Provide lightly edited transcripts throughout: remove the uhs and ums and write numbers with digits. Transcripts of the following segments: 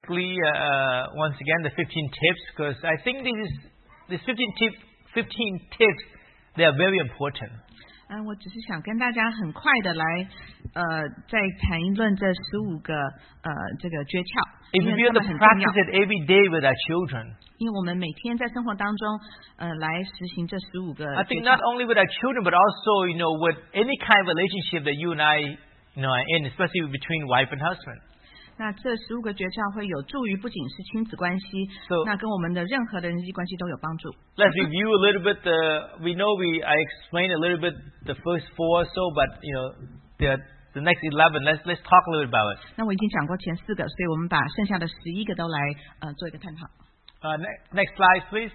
quickly once again the 15 tips because I think these 15 tips they are very important. 我只是想跟大家很快的来再谈一论这15个这个诀窍， If we have to practice it every day with our children. 因为我们每天在生活当中来实行这15个 I think not only with our children but also with any kind of relationship that you and I are in, especially between wife and husband. 那这15个诀窍会有助于不仅是亲子关系，那跟我们的任何的人际关系都有帮助。 Let's review a little bit. We know I explained a little bit the first 4 or so, but the next 11. Let's talk a little bit about it. 那我已经讲过前4个，所以我们把剩下的11个都来做一个探讨。 Next slide, please.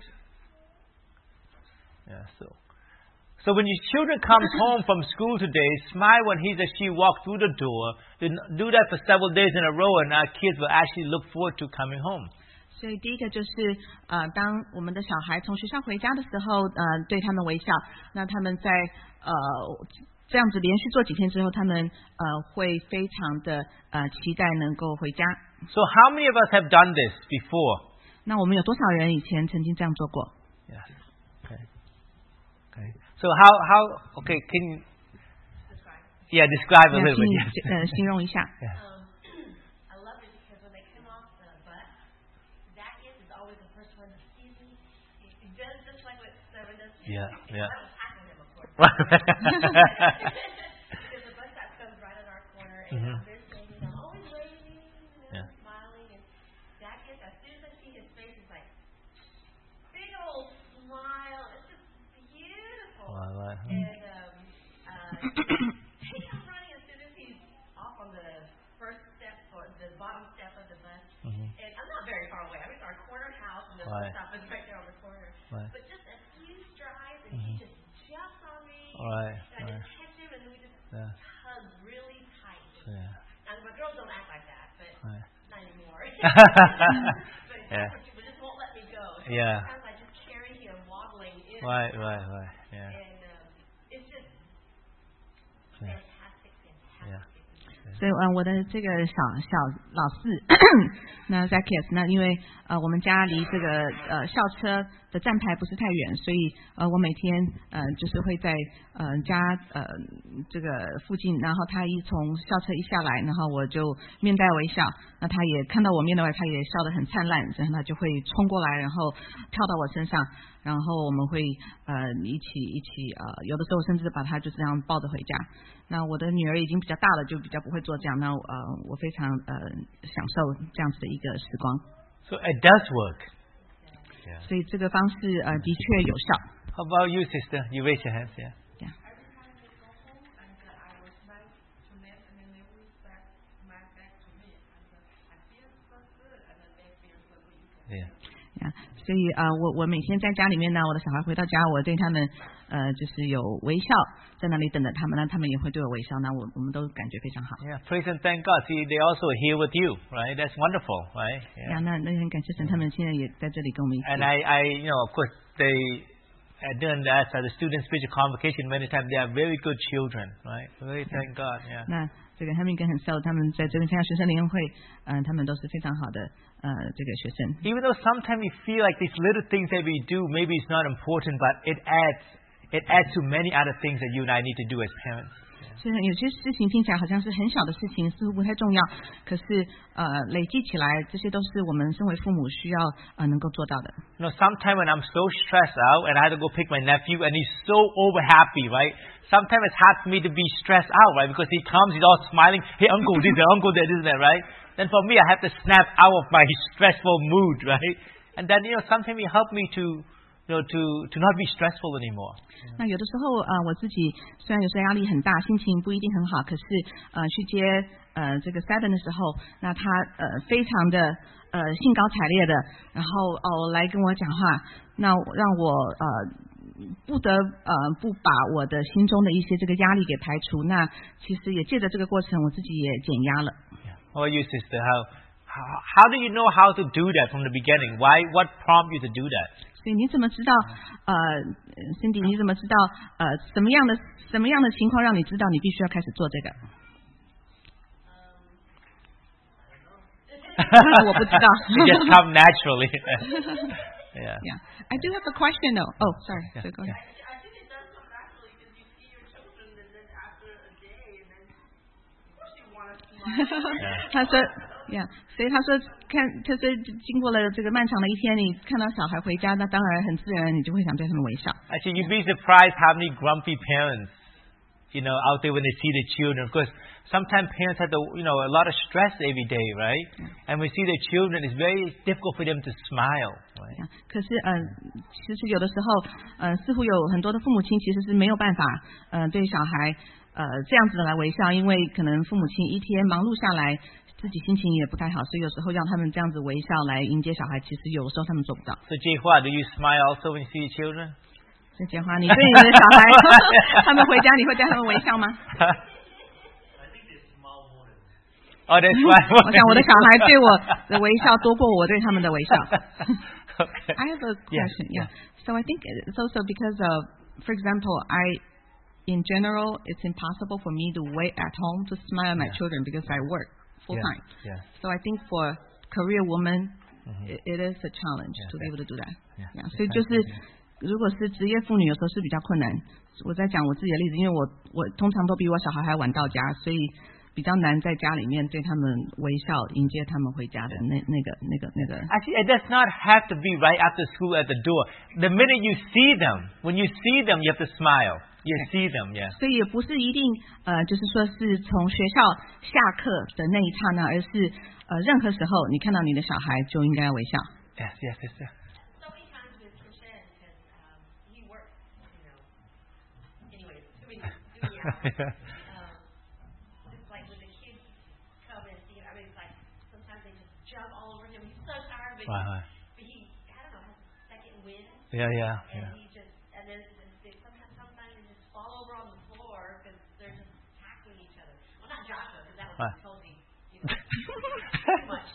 Yeah. So when your children comes home from school today, smile when he or she walks through the door. Do that for several days in a row, and our kids will actually look forward to coming home. 所以第一个就是当我们的小孩从学校回家的时候，对他们微笑。那他们在这样子连续做几天之后，他们会非常的期待能够回家。 So how many of us have done this before? 那我们有多少人以前曾经这样做过？ Yes. Okay. So how? Okay, can you? Describe a little bit. 形容一下。 I love it because when they come off the bus, Zacchaeus is always the first one to see me. He does just like what Seven does. Yeah. I was tackling him, of course. Because the bus stop comes right in our corner, and they're saying, always waving, smiling, and Zacchaeus, as soon as I see his face, it's like big old smile. It's just beautiful. Right. And he comes running as soon as he's off on the first step or the bottom step of the bus. And I'm not very far away. I mean, it's our corner house, and the bus stop is right there on the corner. But just a few strides, and he just jumps on me. And I just catch him, and we just hug really tight. And my girls don't act like that, but not anymore. But people just won't let me go. So sometimes I just carry him wobbling in. Right. And it's just fantastic. 所以我的这个小老四，那 Zacchaeus， 那因为我们家离这个校车的站牌不是太远，所以我每天就是会在家这个附近，然后他从校车一下来，然后我就面带微笑，那他也看到我面带微笑，他也笑得很灿烂，然后他就会冲过来，然后跳到我身上，然后我们会一起有的时候甚至把他就这样抱着回家。那我的女儿已经比较大了，就比较不会做这样。那我非常享受这样子的一个时光。 So it does work. 所以这个方式的确有效。 How about you, sister? You raise your hands, yeah. Every time they go home, I was nice to them, and then they always smile back to me. I feel so good, and then they feel so good. Yeah. 所以我每天在家里面呢，我的小孩回到家，我对他们就是有微笑，在那里等着他们，那他们也会对我微笑，那我们都感觉非常好。 Yeah, praise and thank God. See, they also here with you, right? That's wonderful, right? Yeah. 那很感谢神，他们现在也在这里跟我们一起。 And I of course, they doing that at the student spiritual convocation many times they are very good children, right? Very thank God, yeah. 那这个 Hemi 跟很 Sel 他们在这边参加学生联会，他们都是非常好的这个学生。 Even though sometimes we feel like these little things that we do, maybe it's not important, but it adds to many other things that you and I need to do as parents. 所以有些事情听起来好像是很小的事情，似乎不太重要，可是累积起来，这些都是我们身为父母需要能够做到的。 Sometimes when I'm so stressed out and I have to go pick my nephew and he's so over happy, right? Sometimes it's hard for me to be stressed out, right? Because he comes, he's all smiling, hey uncle this, uncle that, this and that, right? Then for me I have to snap out of my stressful mood, right? And then sometimes it helps me to not be stressful anymore. 那有的时候我自己虽然有时候压力很大，心情不一定很好，可是去接这个 Seven 的时候，那他非常的兴高采烈的，然后来跟我讲话，那让我不得不把我的心中的一些这个压力给排除。那其实也借着这个过程，我自己也减压了。 How about you, sister? How do you know how to do that from the beginning? What prompted you to do that? 所以你怎么知道Cindy 你怎么知道什么样的情况让你知道你必须要开始做这个？ 我不知道。 It just come naturally. Yeah. Yeah. I do have a question though. Oh, sorry. So go ahead. I think it does come naturally because you see your children, and then after a day, and then of course you want to smile. 他说 ，Yeah， 所以他说就是经过了这个漫长的一天，你看到小孩回家，那当然很自然，你就会想对他们微笑。 Actually, you'd be surprised how many grumpy parents, out there when they see their children. Of course, sometimes parents have a lot of stress every day, right? And when we see their children, it's very difficult for them to smile, right? 可是其实有的时候似乎有很多的父母亲其实是没有办法对小孩这样子的来微笑，因为可能父母亲一天忙碌下来，自己心情也不太好，所以有时候让他们这样子微笑来迎接小孩，其实有时候他们做不到。 So, Jiehua, do you smile also when you see your children? 所以Jiehua，你对你的小孩他们回家，你会对他们微笑吗？ Oh, that's why. 我想我的小孩对我的微笑多过我对他们的微笑。 Okay. I have a question. Yeah. So I think it's also because of, for example, in general, it's impossible for me to wait at home to smile at my children because I work full time. Yeah. So I think for career woman, it is a challenge to be able to do that. Yeah. 所以就是如果是职业妇女，有时候是比较困难。我在讲我自己的例子，因为我通常都比我小孩还晚到家，所以比较难在家里面对他们微笑迎接他们回家的那个。 Actually, it does not have to be right after school at the door. The minute you see them, when you see them, you have to smile. You see them, yeah. 所以也不是一定就是说是从学校下课的那一刹那，而是任何时候你看到你的小孩就应该微笑。 Yes. So many times with Krishan, because he works, anyways, too many hours. It's like when the kids come and see him, I mean, it's like sometimes they just jump all over him. He's so tired, but he, I don't know, has a second wind. Yeah. And he just, and then sometimes they just fall over on the floor because they're just tackling each other. Well, not Joshua, because that was totally, too much.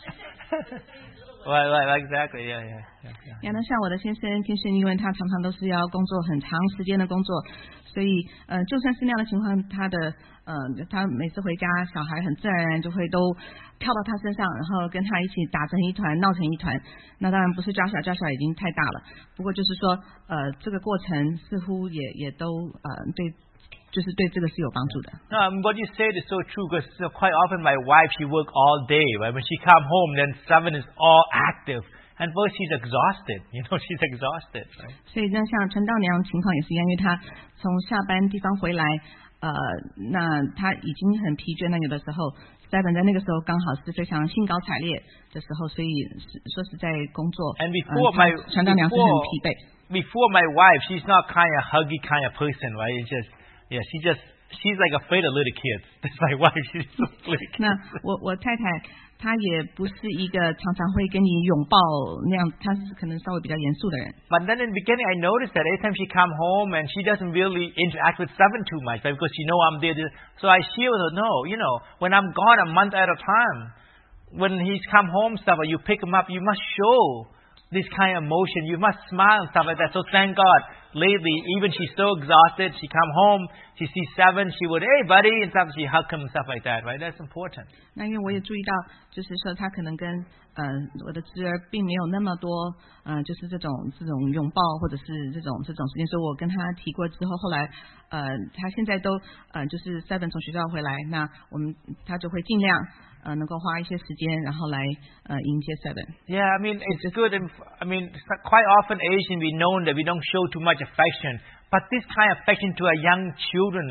Right, exactly, yeah. 那像我的先生天生，因为他常常都是要工作很长时间的工作，所以就算是那样的情况，他每次回家，小孩很自然而然就会都跳到他身上，然后跟他一起打成一团，闹成一团。那当然不是Joshua已经太大了，不过就是说这个过程似乎也都对。就是对这个是有帮助的。 What you said is so true because quite often my wife, she work all day, right? When she come home, then 7 is all active. And first she's exhausted, she's exhausted, right? 所以那像陈道娘情况也是一样，因为她从下班地方回来，那她已经很疲倦，那有的时候 Seven 在那个时候刚好是非常兴高采烈的时候，所以说实在工作，陈道娘是很疲惫。 Before my wife, she's not kind of huggy kind of person, right? It's just she's like afraid of little kids. That's my wife. She's so afraid. 那我太太她也不是一个常常会跟你拥抱那样，她是可能稍微比较严肃的人。 But then in the beginning, I noticed that every time she come home and she doesn't really interact with Seven too much, right? Because she know I'm there. So I shield her. No, when I'm gone a month at a time, when he's come home, stuff, you pick him up, you must show this kind of emotion. You must smile and stuff like that. So thank God. Lately, even she's so exhausted, she come home, she sees Seven, she would, hey buddy, and stuff, she hug him and stuff like that, right? That's important. 那因为我也注意到，就是说他可能跟我的侄儿并没有那么多就是这种拥抱或者是这种时间，所以我跟他提过之后，后来他现在都就是 Seven 从学校回来，那他就会尽量能够花一些时间，然后来迎接 Seven. Yeah, I mean it's good. I mean quite often Asian we know that we don't show too much affection, but this kind of affection to our young children,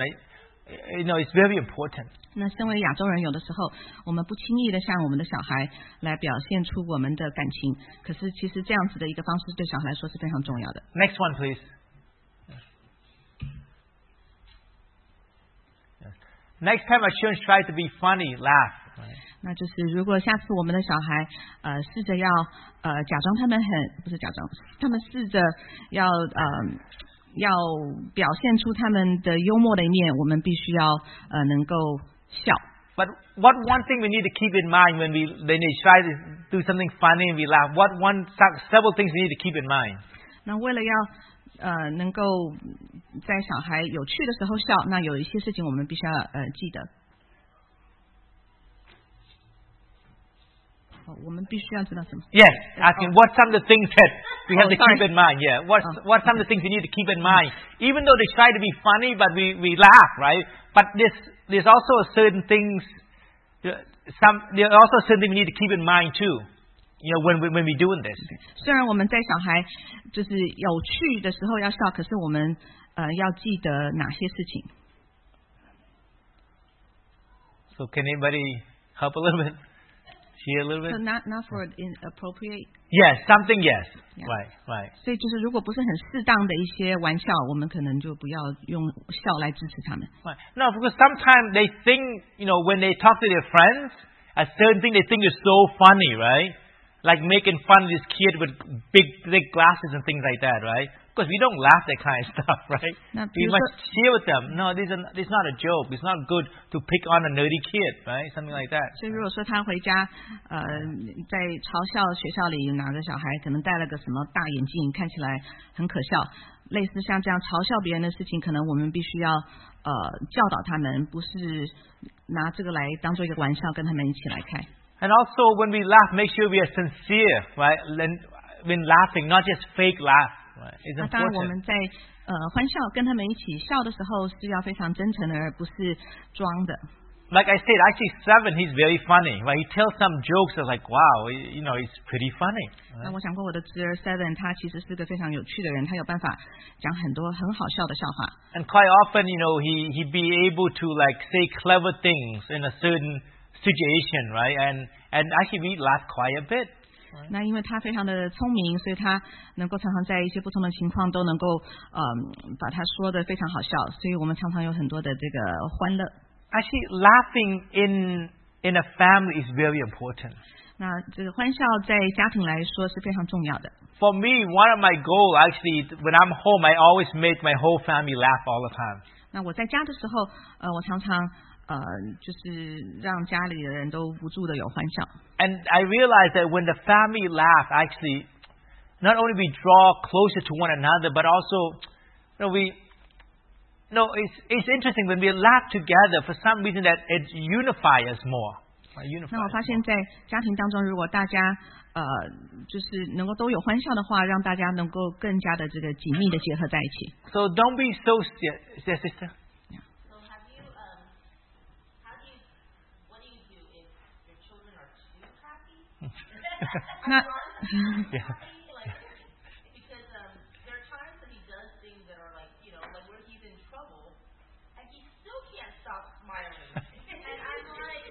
it's very important. 那身为亚洲人，有的时候我们不轻易的向我们的小孩来表现出我们的感情，可是其实这样子的一个方式对小孩来说是非常重要的。 Next one, please. Yes. Next time our children try to be funny, laugh. 那就是如果下次我们的小孩试着要假装他们不是假装，他们试着要表现出他们的幽默的一面，我们必须要能够笑。 But one thing we need to keep in mind when they try to do something funny and we laugh, several things we need to keep in mind. 那为了要能够在小孩有趣的时候笑，那有一些事情我们必须要记得。 我们必须要知道什么 Yes, asking what some of the things that we have to sorry. keep in mind. Yeah, what some of the things we need to keep in mind. Even though they try to be funny, but we laugh, right? But there's also certain things. There are also certain things we need to keep in mind too. When we're doing this. 虽然我们在小孩就是有趣的时候要笑，可是我们要记得哪些事情。 So can anybody help a little bit? Share a little bit? So not for inappropriate. Yes, something yes. Yeah. Right. 所以就是如果不是很适当的一些玩笑，我们可能就不要用笑来支持他们。 Right. No, because sometimes they think, when they talk to their friends, a certain thing they think is so funny, right? Like making fun of this kid with big glasses and things like that, right? Because we don't laugh at that kind of stuff, right? We must share with them. No, this is not a joke. It's not good to pick on a nerdy kid, right? Something like that. 所以如果说他回家，在嘲笑学校里有哪个小孩可能戴了个什么大眼镜，看起来很可笑，类似像这样嘲笑别人的事情，可能我们必须要教导他们，不是拿这个来当做一个玩笑，跟他们一起来开。 And also, when we laugh, make sure we are sincere, right? When laughing, not just fake laugh, right? It's 当然，我 important. 们在欢笑跟他们一起笑的时候，是要非常真诚的，而不是装的。 Like I said, actually 7, he's very funny, right? He tells some jokes that's like, wow, he's pretty funny. 那我想过我的侄儿 Seven， 他其实是个非常有趣的人，他有办法讲很多很好笑的笑话。 And quite often, he'd be able to like say clever things in a certain situation, right? And actually we laugh quite a bit. 那因为他非常的聪明，所以他能够常常在一些不同的情况都能够把他说的非常好笑，所以我们常常有很多的这个欢乐。 Actually, laughing in a family is very important. 那这个欢笑在家庭来说是非常重要的。 For me, one of my goals actually, when I'm home, I always make my whole family laugh all the time. 那我在家的时候，我常常就是让家里的人都不住的有欢笑。 And I realize that when the family laugh, actually, not only we draw closer to one another, but also, it's interesting when we laugh together. For some reason, that it unifies us more. 那我发现，在家庭当中，如果大家就是能够都有欢笑的话，让大家能够更加的这个紧密的结合在一起。 So don't be so yes, sister. Not, yeah. Because there are times that he does things that are like, like where he's in trouble, and he still can't stop smiling. And I'm like,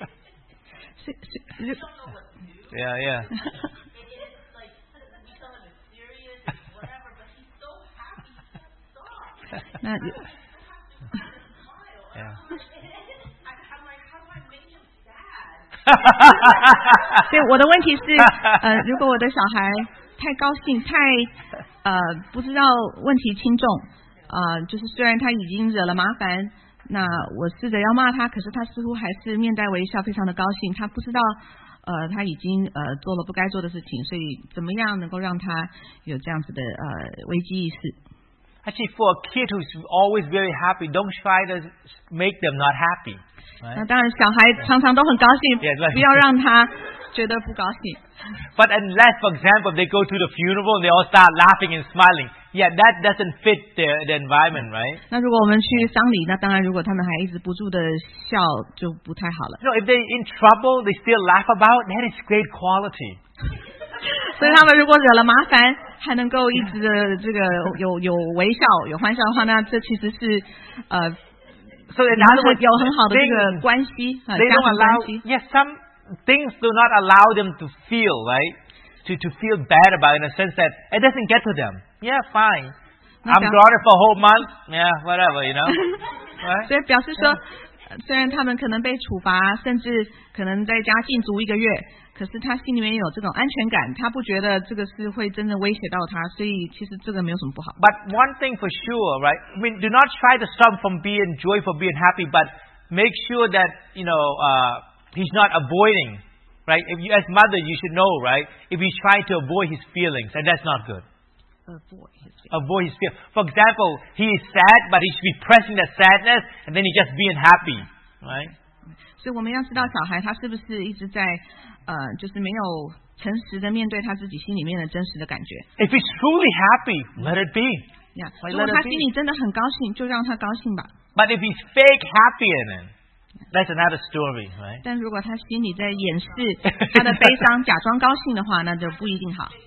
I don't know what to do. Yeah. It is like becoming mysterious and whatever, but he's so happy he can't stop. Not, You have to smile. Yeah. I'm like, how do I make him sad? 所以我的问题是，如果我的小孩太高兴，太不知道问题轻重，就是虽然他已经惹了麻烦，那我试着要骂他，可是他似乎还是面带微笑，非常的高兴。他不知道他已经做了不该做的事情，所以怎么样能够让他有这样子的危机意识？ Actually, for a kid who's always very happy, don't try to make them not happy. Right? 那当然，小孩常常都很高兴， Yeah, 不要让他觉得不高兴。 But unless, for example, they go to the funeral and they all start laughing and smiling, yeah, that doesn't fit the environment, right? 那如果我们去丧礼，那当然，如果他们还一直不住的笑，就不太好了。 If they're in trouble, they still laugh about, that is great quality. 所以他们如果惹了麻烦，还能够一直的这个有微笑、有欢笑的话，那这其实是 So in other words, 有很好的这个关系家 they 庭 don't 关 allow. 系。 Yes, some things do not allow them to feel right, to feel bad about it in a sense that it doesn't get to them. Yeah, fine. I'm grounded for a whole month. Yeah, whatever, Right? 所以表示说，虽然他们可能被处罚，甚至可能在家禁足1个月，可是他心里面有这种安全感，他不觉得这个是会真的威胁到他，所以其实这个没有什么不好。 But one thing for sure, right? I mean, do not try to stop from being joyful, being happy, but make sure that he's not avoiding, right? If you, as mother, you should know, right? If he's trying to avoid his feelings, and that's not good. Avoid his feelings. For example, he is sad, but he should be pressing that sadness, and then he's just being happy, right? 所所以我们要知道小孩他是不是一直在就是没有诚实的面对他自己心里面的真实的感觉。 If he's truly happy, let it be. 如果他心里真的很高兴，就让他高兴吧。 But if he's fake happy in it, that's another story, right? 但如果他心里在掩饰他的悲伤，假装高兴的话，那就不一定好。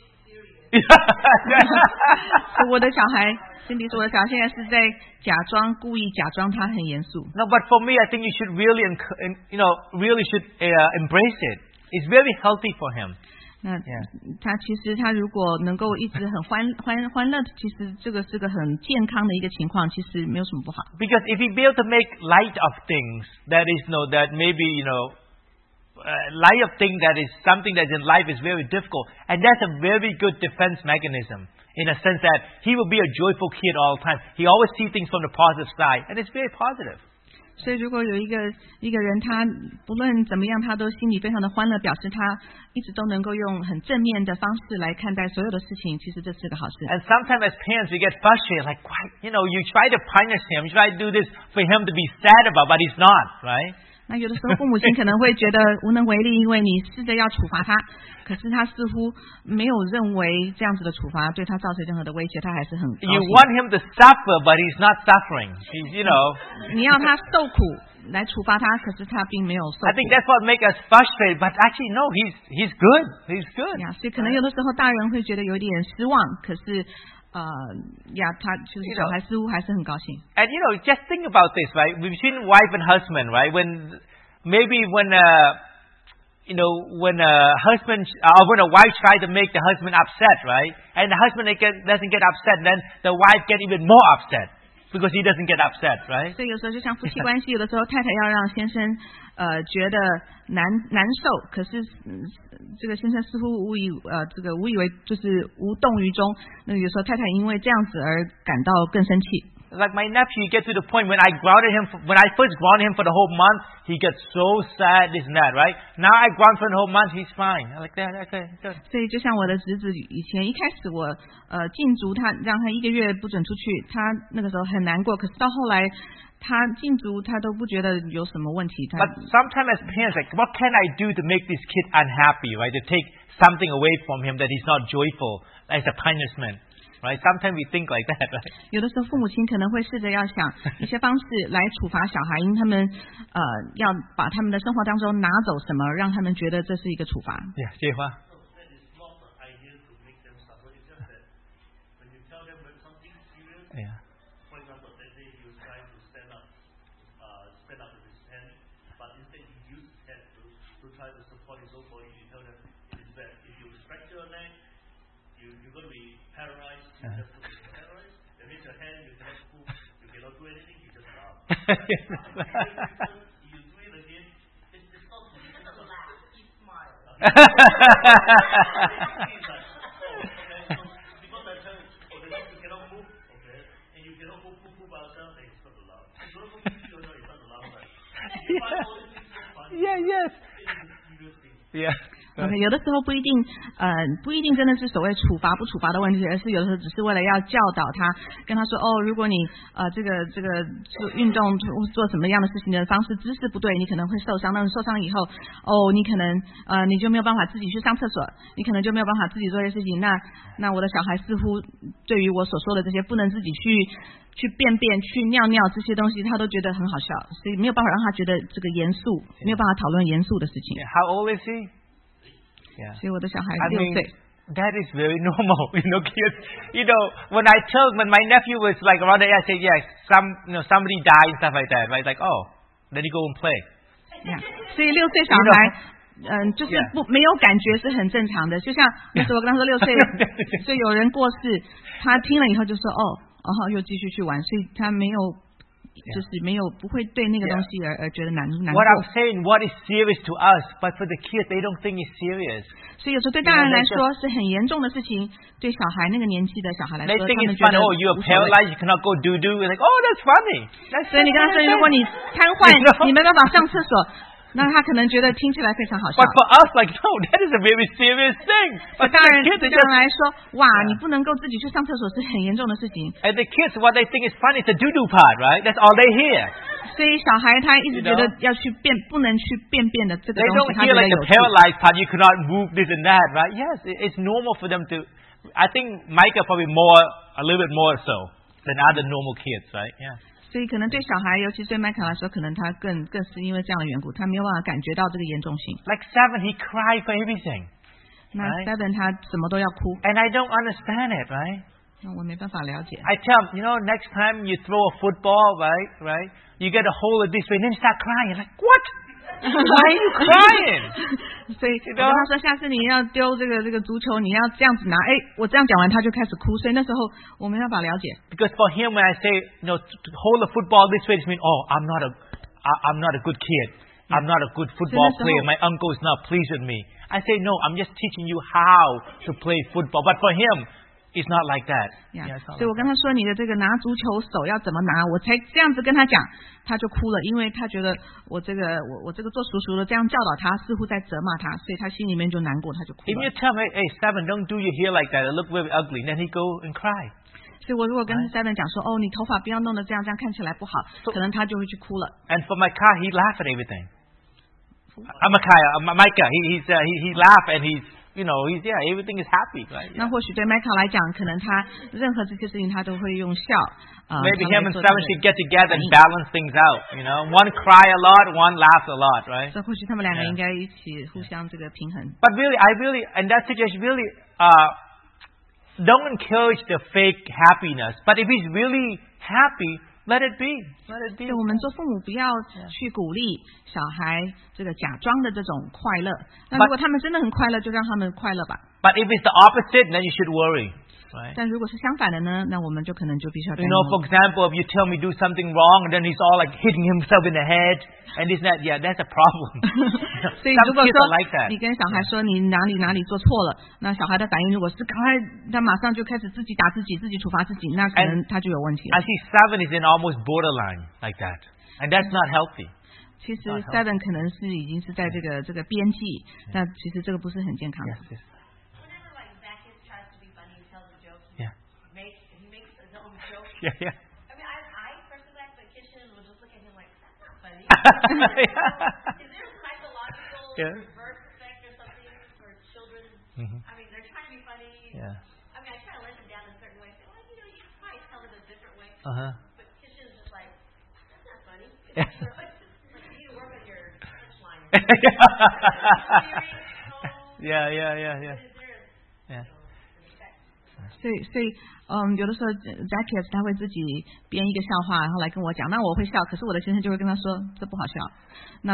我的小孩，辛迪说我的小孩现在是在故意假装他很严肃。 No, but for me, I think you should really, really should embrace it. It's very healthy for him. 那其实他如果能够一直很欢乐，其实这个是个很健康的一个情况，其实没有什么不好。 Because if he be able to make light of things, that is, that maybe, light of things that is something that in life is very difficult, and that's a very good defense mechanism in a sense that he will be a joyful kid all the time. He always sees things from the positive side, and it's very positive. 所以如果有一个人，他不论怎么样，他都心里非常的欢乐，表示他一直都能够用很正面的方式来看待所有的事情，其实这是个好事。 And sometimes as parents we get frustrated, like, you try to punish him, you try to do this for him to be sad about, but he's not, right? 那有的时候父母亲可能会觉得无能为力，因为你试着要处罚他，可是他似乎没有认为这样子的处罚对他造成任何的威胁，他还是很高兴。 You want him to suffer, but he's not suffering. He's, 你要他受苦来处罚他，可是他并没有受苦。 I think that's what makes us frustrated, but actually no, he's good. He's good. 所以可能有的时候大人会觉得有点失望，可是他就是小孩似乎还是很高兴。 And just think about this, right? Between wife and husband, right? When a husband or when a wife tries to make the husband upset, right? And the husband doesn't get upset, then the wife gets even more upset because he doesn't get upset, right? 所以有时候就像夫妻关系，有的时候太太要让先生觉得难受，可是这个先生似乎无以为就是无动于衷。那有时候太太因为这样子而感到更生气。 Like my nephew gets to the point when I first grounded him for the whole month, he gets so sad, this and that, right? Now I ground for the whole month, he's fine. I like that, okay, good. 所以就像我的侄子以前一开始我禁足他，让他1个月不准出去，他那个时候很难过，可是到后来他禁足他都不觉得有什么问题。 But sometimes as parents, like, what can I do to make this kid unhappy, right? To take something away from him that he's not joyful as a punishment. Right? Sometimes we think like that, right? 有的时候父母亲可能会试着要想一些方式来处罚小孩，因为他们要把他们的生活当中拿走什么，让他们觉得这是一个处罚。 Yeah, 介华。 Yeah. For example, that day he was trying to stand up with his hand, but instead he used his head to try to support his own body. You tell them it is bad. If you fracture your leg, you're going to be paralyzed. You just going to be paralyzed. That means your hand you cannot move, you cannot do anything. You just laugh. You do it again. It's not. He doesn't laugh. He smiles. Yeah, yes. Yeah. OK， 有的时候不一定真的是所谓处罚不处罚的问题，而是有的时候只是为了要教导他，跟他说如果你这个做运动做什么样的事情的方式姿势不对，你可能会受伤。那受伤以后你可能你就没有办法自己去上厕所，你可能就没有办法自己做这些事情。那我的小孩似乎对于我所说的这些不能自己去便便去尿尿这些东西，他都觉得很好笑，所以没有办法让他觉得这个严肃，没有办法讨论严肃的事情。 How old is he? Yeah. 所以我的小孩6岁。 That is very normal, kids. When my nephew was like around the age, I said, yeah, somebody died and stuff like that, right? Like, then you go and play. Yeah. 所以6岁小孩，就是没有感觉是很正常的。就像那时候我跟他说6岁，所以有人过世，他听了以后就说又继续去玩，所以他没有。就是没有不会对那个东西而觉得难过。 What I'm saying, what is serious to us, but for the kids, they don't think it's serious. 所以有时候对大人来说是很严重的事情，对小孩那个年纪的小孩来说， They think 他们 it's 觉 fun. 得 You're paralyzed, you cannot go do. Like, that's funny. 所以你跟他说，如果你瘫痪，你没办法上厕所， 那他可能觉得听起来非常好笑。 But for us, like, no, that is a very serious thing. 对 But 大 the 人 kids, 对 they 大人 just, 来说，哇，你不能够自己去上厕所是很严重的事情。 and the kids, what they think is funny is the doo-doo part, right? That's all they hear. 所以小孩他一直觉得要去便，不能去便的这个 They 东 don't 西，他 hear 觉得 like 有 the 趣。 paralyzed part. You cannot move this and that, right? Yes, it's normal for them to. I think Micah probably a little bit more so than other normal kids, right? Yeah. 所以可能对小孩，尤其对麦克来说，可能他更是因为这样的缘故，他没有办法感觉到这个严重性。 Like 7, he cried for everything. 那 Right. Seven 他什么都要哭， And I don't understand it, right? 那我没办法了解。 I tell him, next time you throw a football, right? You get a hold of this way, and then you start crying. You're like, what? Why are you crying? 所以我跟他说，下次你要丢这个足球，你要这样子拿。我这样讲完，他就开始哭。所以那时候我没办法了解。 Because for him, when I say, to hold the football this way, it means, I'm not a good kid. I'm not a good football player. My uncle is not pleased with me. I say, no, I'm just teaching you how to play football. But for him, it's not like that. Yeah, 所以我跟他说，你的这个拿足球手要怎么拿，我才这样子跟他讲，他就哭了，因为他觉得我这个做叔叔的这样教导他，似乎在责骂他，所以他心里面就难过，他就哭 If 了。 you tell him, hey, 7, don't do your hair like that. It look very ugly. Then he go and cry. 所以我如果跟 Seven 讲说，你头发不要弄得这样看起来不好，可能他就会去哭了。 And for Micah, he laugh at everything. Micah, he laugh and everything is happy, right? 那或许对 Micah 来讲，可能他任何这些事情他都会用笑。 Maybe him and 7 should get together and balance things out. One cry a lot, one laughs a lot, right? 所以或许他们两个应该一起互相这个平衡。 But really, in that situation, really, don't encourage the fake happiness. But if he's really happy, let it be. Let it be. 所以我们做父母不要去鼓励小孩这个假装的这种快乐。那如果他们真的很快乐，就让他们快乐吧。 But if it's the opposite, then you should worry. Right? 但如果是相反的呢，那我们就可能就必须要担忧。 for example, if you tell me do something wrong, and then he's all like hitting himself in the head, and this and that, that's a problem. 所以 Some 如果 kids 说 are like that. 你跟小孩说你哪里做错了，那小孩的反应如果是赶快，他马上就开始自己打自己，自己处罚自己，那可能他就有问题了。 I see 7 is in almost borderline like that, and that's not healthy. 其实 Seven 可能是已经是在这个边际，那其实这个不是很健康的。 Yes. Whenever like Zacchaeus tries to be funny and tells a joke, Yeah. he makes his own joke. Yeah. I mean, I personally like the kitchen will just look at him like, that's not funny. Yeah. Is there a psychological reverse effect or something for children? I mean, they're trying to be funny. Yeah. I mean, I try to let them down in a certain way. Say, well, you can probably tell it a different way. Uh-huh. But kitchen is just like, that's not funny. You need to work on your punchline. Yeah. 所以有的时候 Zacchaeus 他会自己编一个笑话，然后来跟我讲，那我会笑，可是我的先生就会跟他说这不好笑。那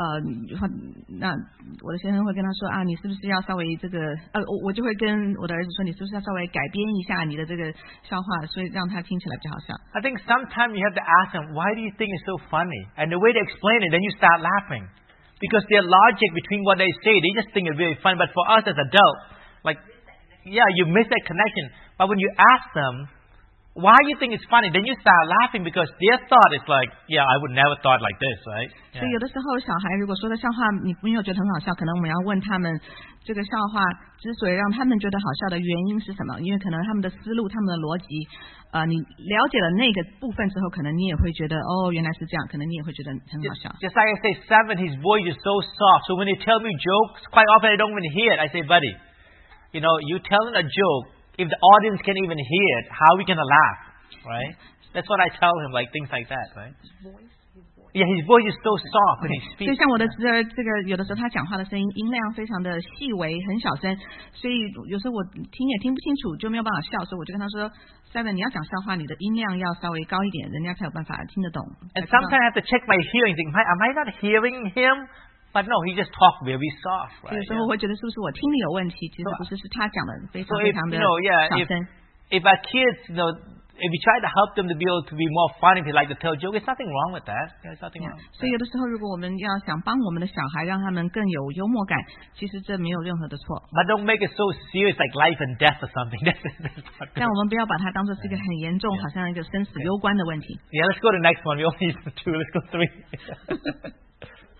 我的先生会跟他说啊，你是不是要稍微我就会跟我的儿子说，你是不是要稍微改编一下你的这个笑话，所以让他听起来比较好笑。 I think sometimes you have to ask them, why do you think it's so funny? And the way they explain it, then you start laughing. Because their logic between what they say, they just think it's really funny. But for us as adults, like, you miss that connection. But when you ask them, why you think it's funny, then you start laughing because their thought is like, I would never thought like this, right? 所以有的时候小孩如果说的笑话你没有觉得很好笑，可能我们要问他们这个笑话之所以让他们觉得好笑的原因是什么？因为可能他们的思路、他们的逻辑，你了解了那个部分之后，可能你也会觉得原来是这样，可能你也会觉得很好笑。 Just like I say, 7, his voice is so soft. So when they tell me jokes, quite often I don't even hear it. I say, buddy, you telling a joke, if the audience can't even hear it, how are we going to laugh, right? That's what I tell him, like things like that, right? His voice is so soft when he 所以 speaks. 像我的侄儿，这个有的时候他讲话的声音音量非常的细微，很小声，所以有时候我听也听不清楚，就没有办法笑，所以我就跟他说 ，Seven， 你要讲笑话，你的音量要稍微高一点，人家才有办法听得懂。 And sometimes I have to check my hearing, think, am I not hearing him? But no, he just talks very soft, 有 right? 时候我会觉得是不是我听力有问题，其实不是，是他讲的非常 So 非 if, 常的 if 小声。 our kids, if we try to help them to be able to be more funny, if they like to tell jokes, there's nothing wrong with that. There's nothing wrong. 所以有的时候，如果我们要想帮我们的小孩，让他们更有幽默感，其实这没有任何的错。 But don't make it so serious, like life and death or something. That's not 但 good. 我们不要把它当做是一个很严重，好像一个生死攸关的问题。 Yeah, let's go to the next one. We only need 2. Let's go 3.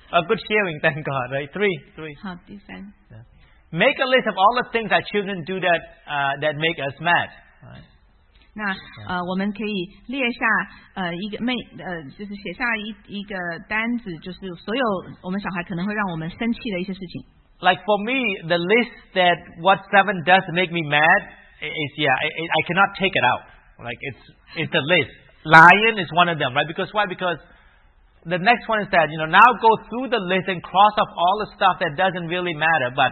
A good sharing, thank God, right? Three. 好，第三。 Make a list of all the things our children do that make us mad. Right? 那我们可以列下就是写下一个单子，就是所有我们小孩可能会让我们生气的一些事情。 Like for me, the list that what 7 does to make me mad is I cannot take it out. Like it's the list. Lion is one of them, right? Because why? Because the next one is that now go through the list and cross off all the stuff that doesn't really matter. But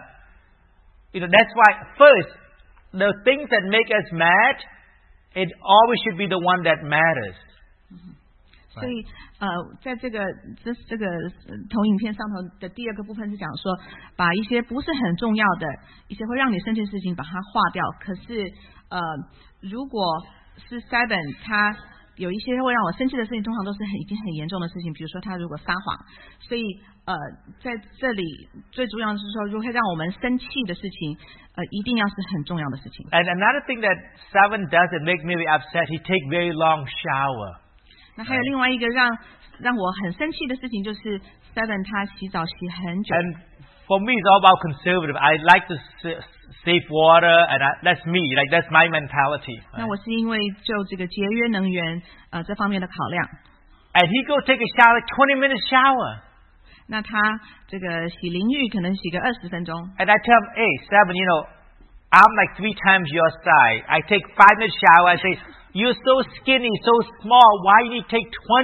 that's why first the things that make us mad, it always should be the one that matters. 所以在这个投影片上头的第二个部分是讲说，把一些不是很重要的一些会让你生气的事情把它划掉。可是如果是 7， 他有一些会让我生气的事情，通常都是已经很严重的事情，比如说他如果撒谎。所以在这里最重要的是说，如果会让我们生气的事情，一定要是很重要的事情。 And another thing that 7 does that make me very upset, he take very long shower. 那还有另外一个让我很生气的事情，就是 7他洗澡洗很久。 And for me, it's all about conservative. I like to save water, and that's me. Like that's my mentality. 那我是因为就这个节约能源这方面的考量。 And he go take a shower, 20-minute shower. 那他这个洗淋浴可能洗个20分钟。 And I tell him, hey, 7, I'm like 3 times your size. I take 5-minute shower. I say, you're so skinny, so small. Why you need to take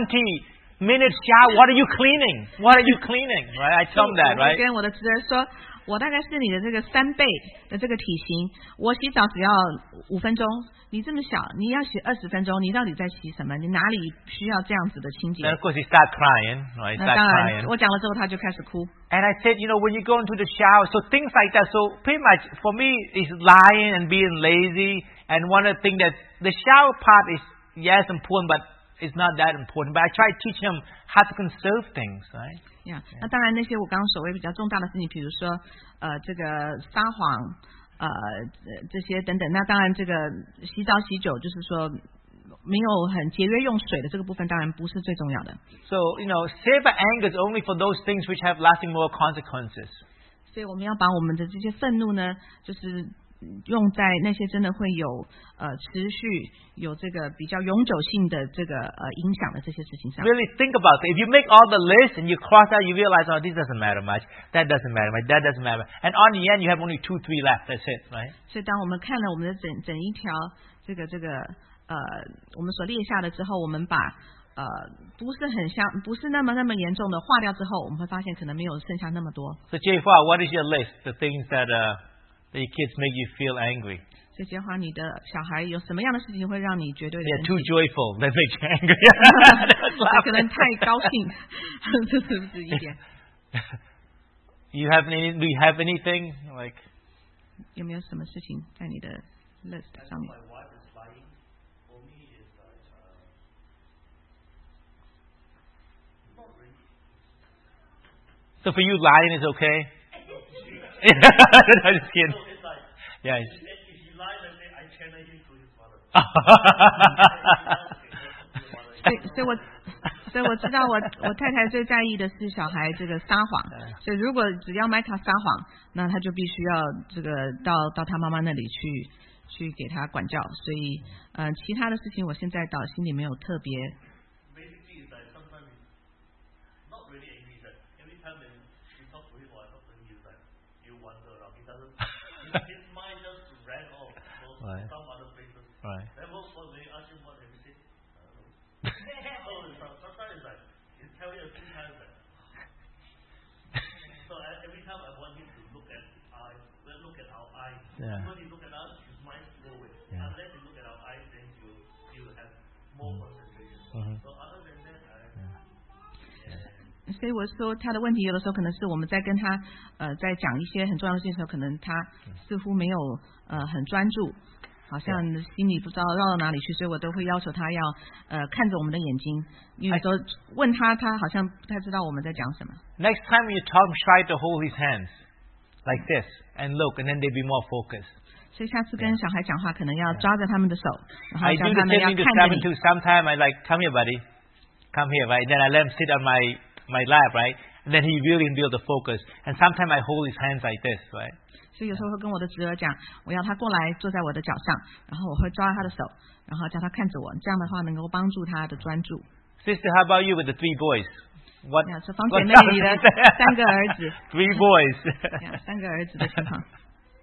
20-minute shower? What are you cleaning? Right? I tell him that, right? 我跟我的侄儿说，我大概是你的这个3倍的这个体型，我洗澡只要5分钟，你这么小，你要洗20分钟，你到底在洗什么？你哪里需要这样子的清洁？ And of course he start crying, right? 那当然，我讲了之后他就开始哭。 And I said, when you go into the shower, so things like that. So pretty much for me, it's lying and being lazy. And one of the things that the shower part is important, but it's not that important. But I try to teach him how to conserve things, right? 那当然那些我刚刚所谓比较重大的事情，比如说这个撒谎这些等等。那当然这个洗澡洗久，就是说没有很节约用水的这个部分，当然不是最重要的。 So save our anger is only for those things which have lasting moral consequences. 所以我们要把我们的这些愤怒呢，就是用在那些真的会有持续有这个比较永久性的这个影响的这些事情上。 Really think about it. If you make all the list and you cross out, you realize, this doesn't matter much. That doesn't matter much. That doesn't matter. And on the end, you have only 2, 3 left. That's it, right? 所以当我们看了我们的整一条这个我们所列下的之后，我们把不是那么严重的划掉之后，我们会发现可能没有剩下那么多。 So Jay-Fa, what is your list? The things that your kids make you feel angry. 所以杰华，你的小孩有什么样的事情会让你绝对的 They're 生 too 气？ joyful. That makes you angry. 可能太高兴，这是不是一点？ Do you have anything like? 有没有什么事情在你的 list 上面？ My wife is lying. For me, it's like not really. So for you, lying is okay? I'm just kidding. No, it's like Yeah. if he lies, I say I channel him to his mother. 所以我知道我太太最在意的是小孩这个撒谎，所以如果只要麦卡撒谎，那他就必须要这个到他妈妈那里去给他管教。所以其他的事情我现在倒心里没有特别。 Basically, it's like sometimes it's not really angry. That every time when you talk to him or I talk to him, he's like you wander around. He doesn't. His mind just ran off to Right. some other places. Right. Then most of they ask him what have you said. Sometimes it's like he tell you a few times that. So every time I want him to look at our eyes. Yeah. When he look at us, his mind go away. Yeah. Unless he look at our eyes, then he will have more concentration. So other than that, 所以我说他的问题有的时候可能是我们在跟他在讲一些很重要的事情的时候，可能他似乎没有很专注，好像心里不知道绕到哪里去，所以我都会要求他要看着我们的眼睛，因为有时候问他好像不太知道我们在讲什么。 Next time when you talk, try to hold his hands like this and look, and then they'll be more focused. 所以下次跟小孩讲话，可能要抓着他们的手，然后 I 叫 do 他 the 们 same 要 thing to 看着 7 你。 too. Sometimes I like, come here, buddy. Come here, right? Then I let him sit on my lap, right? and then he really can be able to focus. And sometimes I hold his hands like this, right? 所以有时候会跟我的侄儿讲，我要他过来坐在我的脚上，然后我会抓他的手，然后叫他看着我，这样的话能够帮助他的专注。 Sister, how about you with the 3 boys? What? 是方姐妹里的3个儿子。 3 boys. 3个儿子的情况。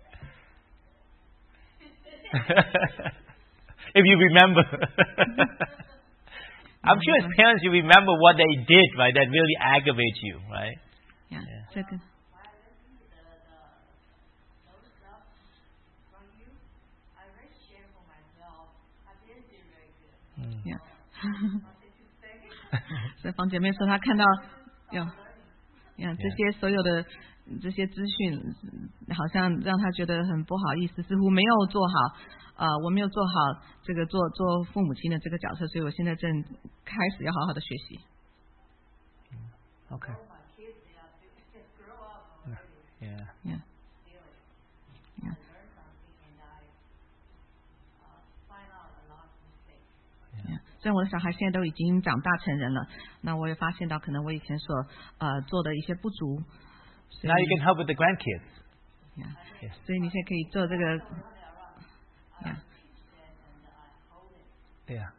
If you remember. I'm sure as parents you remember what they did, right, that really aggravates you, right? Yeah, 这个。所以方姐妹说她看到这些所有的这些资讯，好像让她觉得很不好意思，似乎没有做好我没有做好这个做父母亲的这个角色，所以我现在正开始要好好的学习。 Okay. Yeah. Yeah. Yeah. 虽然我的小孩现在都已经长大成人了，那我也发现到可能我以前所做的一些不足。 Now you can help with the grandkids. Yeah. Yes. 所以你现在可以做这个。Yeah. Yeah.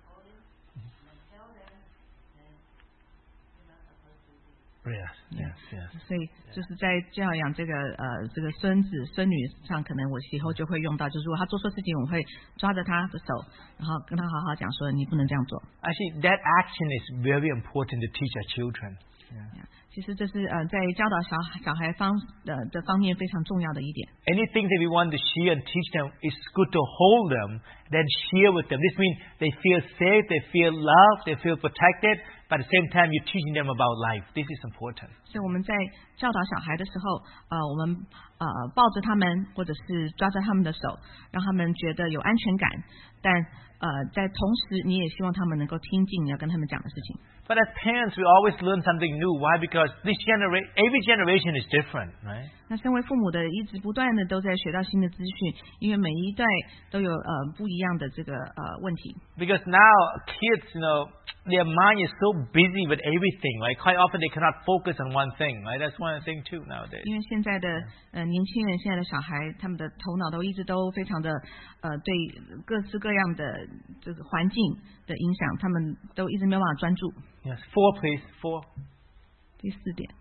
Yes. 所以就是在教养这个孙子孙女上，可能我以后就会用到，就是如果他做错事情，我会抓着他的手，然后跟他好好讲说，你不能这样做。 Actually, that action is very important to teach our children. Yeah. 其实这是在教导小孩的方面非常重要的一点。 Anything that we want to share and teach them, it's good to hold them, then share with them. This means they feel safe, they feel loved, they feel protected, but at the same time you're teaching them about life. This is important. 所以我们在教导小孩的时候，我们抱着他们，或者是抓着他们的手，让他们觉得有安全感，但在同时你也希望他们能够听进你要跟他们讲的事情。 But as parents, we always learn something new. Why? Because every generation is different, right? 那身为父母的，一直不断的都在学到新的资讯，因为每一代都有不一样的这个问题。 Because now kids, their mind is so busy with everything, right? Quite often they cannot focus on one thing, right? That's one thing too nowadays. 因为现在的年轻人，现在的小孩，他们的头脑都一直都非常的对各式各样的这个环境的影响，他们都一直没有办法专注。 Yes, 4, please. 4. 第4点。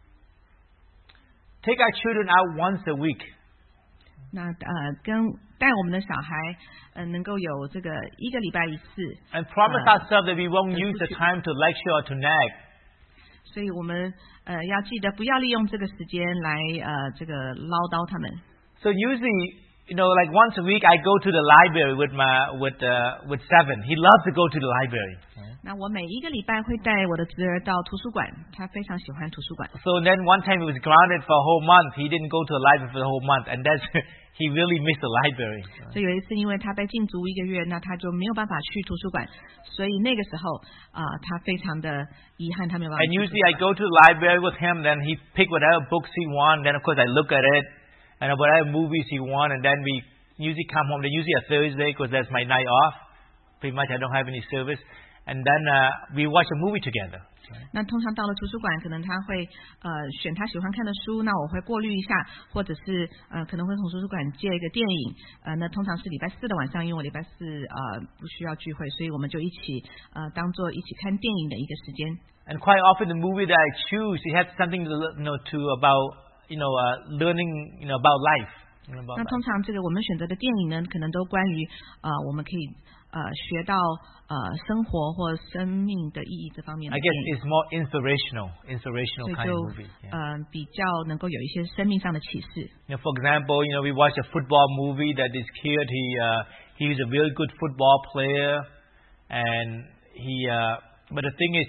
Take our children out once a week. 那带我们的小孩能够有这个1个礼拜1次。 And promise ourselves that we won't use the time to lecture or to nag. 所以我们要记得不要利用这个时间来这个唠叨他们。 So usually, like once a week, I go to the library with Seven. He loves to go to the library. 那我每1个礼拜会带我的侄儿到图书馆，他非常喜欢图书馆。 So then one time he was grounded for a whole month. He didn't go to the library for the whole month, and that's he really missed the library. 所以有一次，因为他被禁足1个月，那他就没有办法去图书馆，所以那个时候他非常的遗憾，他没有办法。 And usually I go to the library with him, then he pick whatever books he want. Then of course I look at it, and whatever movies he want, and then we usually come home. Then usually a Thursday, because that's my night off. Pretty much I don't have any service. And then we watch a movie together. 那通常到了图书馆，可能他会选他喜欢看的书，那我会过滤一下，或者是可能会从图书馆借一个电影。那通常是礼拜4的晚上，因为我礼拜4不需要聚会，所以我们就一起当做一起看电影的一个时间。 And quite often the movie that I choose, it has something to about learning about life. 那通常这个我们选择的电影呢，可能都关于我们可以学到生活或生命的意义这方面的。 I guess it's more inspirational kind of movie. 比较能够有一些生命上的启示。 For example, we watch a football movie that this kid he's a very good football player, and but the thing is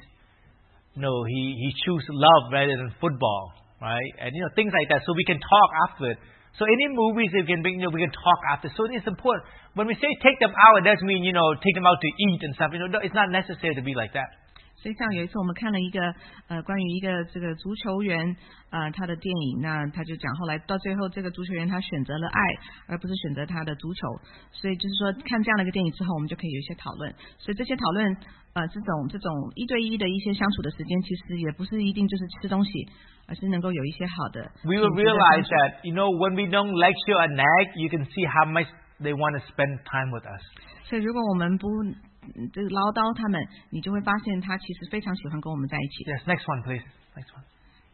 he choose love rather than football, right? And things like that. So we can talk after it. So any movies we can bring, we can talk after. So it's important. When we say take them out, it doesn't mean take them out to eat and stuff. It's not necessary to be like that. 所以像有一次我们看了一个关于一个这个足球员他的电影，那他就讲后来到最后这个足球员他选择了爱而不是选择他的足球，所以就是说看这样的一个电影之后我们就可以有一些讨论，所以这些讨论这种一对一的一些相处的时间其实也不是一定就是吃东西，而是能够有一些好的。 We will realize that, when we don't lecture or nag, you can see how much they want to spend time with us. 所以如果我们不这个唠叨他们，你就会发现他其实非常喜欢跟我们在一起。 Yes, next one, please. Next one.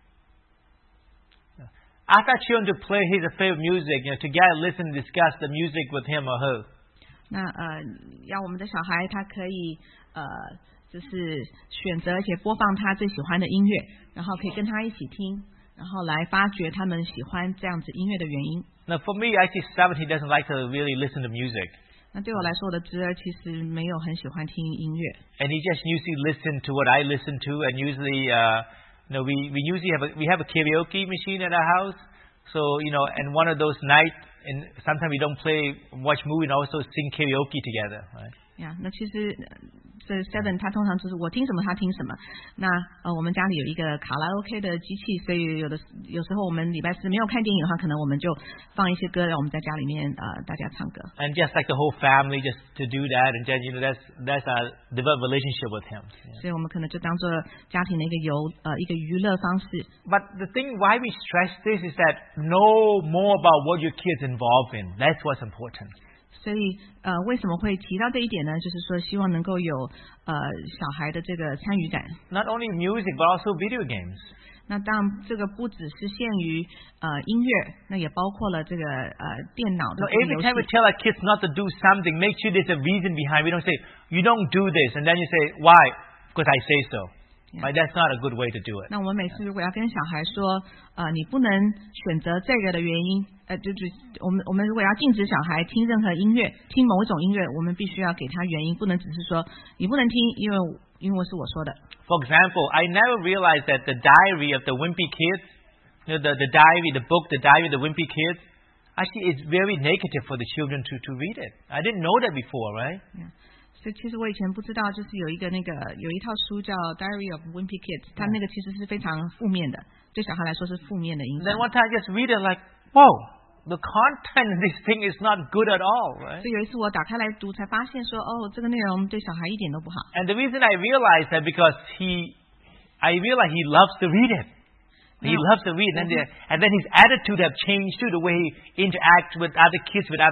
Ask our children to play his favorite music, together listen and discuss the music with him or her. 那要我们的小孩他可以就是选择而且播放他最喜欢的音乐，然后可以跟他一起听，然后来发掘他们喜欢这样子音乐的原因。 Now, for me, actually, 7, he doesn't like to really listen to music. 那对我来说，我的侄儿其实没有很喜欢听音乐。 And he just usually listen to what I listen to, and usually, we usually have a karaoke machine at our house. So, and one of those nights, and sometimes we don't watch movie and also sing karaoke together, right? 呀，那其实这 Seven 他通常就是我听什么他听什么。那我们家里有一个卡拉 OK 的机器，所以有时候我们礼拜四没有看电影的话，可能我们就放一些歌，让我们在家里面大家唱歌。 And just like the whole family, just to do that, and then that's our developed relationship with him. Yeah. 所以我们可能就当做家庭的一个娱乐方式。 But the thing why we stress this is that know more about what your kids involved in. That's what's important. 所以为什么会提到这一点呢？就是说希望能够有小孩的这个参与感。 Not only music, but also video games. 那当然这个不只是限于音乐，那也包括了这个电脑的 Every time we tell our kids not to do something, make sure there's a reason behind. We don't say, you don't do this, and then you say, why? Because I say so. Right? That's not a good way to do it. 那我们每次如果要跟小孩说你不能选择这个的原因就是我们如果要禁止小孩听任何音乐，听某一种音乐，我们必须要给他原因，不能只是说你不能听，因为是我说的。 For example, I never realized that the diary of the Wimpy Kids, the book, The Diary of the Wimpy Kids, actually is very negative for the children to read it. I didn't know that before, right? 所以其实我以前不知道，就是有一套书叫 Diary of Wimpy Kids， 它那个其实是非常负面的，对小孩来说是负面的影响。 Then one time I just read it like, whoa, the content of this thing is not good at all, right? 所以有一次我打开来读，才发现说，这个内容对小孩一点都不好。 And the reason I realized that because I realized he loves to read it. He loves to read, and then his attitude have changed too. The way he interacts with other kids, with